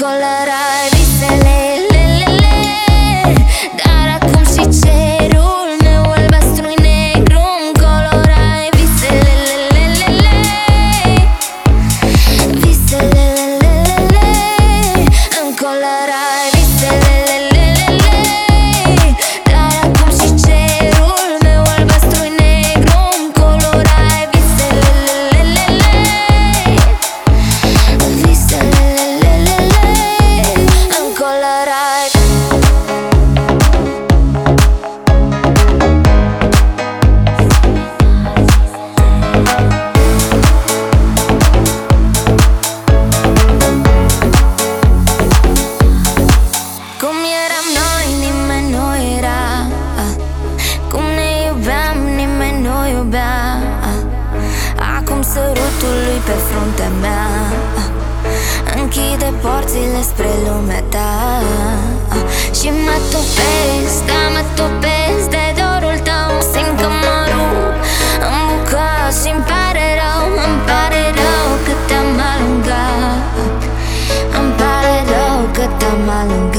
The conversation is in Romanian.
colorai visele, lelele. Dar acum și cerul meu albastru-i negru. Îmi colorai visele, lelele. Visele, lelele. Îmi colorai visele, lelele. Dar acum și cerul meu albastru-i negru. Îmi colorai visele, lelele. Visele, lelele. Îmi colorai. Cum eram noi, nimeni nu era. Cum ne iubeam, nimeni nu iubea. Acum sărutul lui pe fruntea mea închide porțile spre lumea ta. Și mă topesc, da, mă topesc de dorul tău. Simt că mă rup în bucăți și-mi pare rău. Îmi pare rău că te-am alungat. Îmi pare rău că te-am alungat.